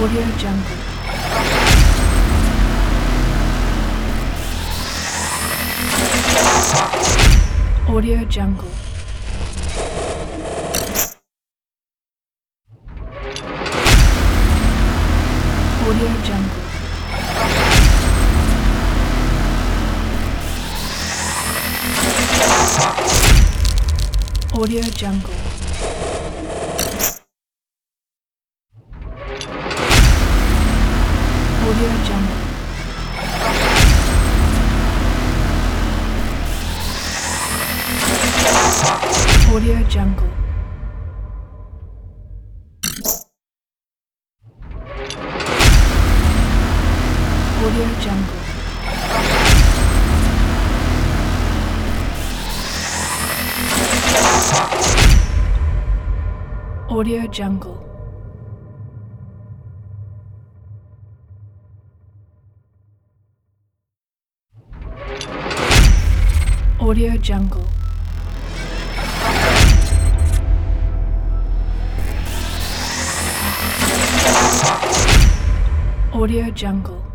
Audio Jungle. Audio Jungle. Audio Jungle. Audio Jungle. Audio Jungle. Audio Jungle. Audio Jungle. Audio Jungle. Audio Jungle. Audio Jungle.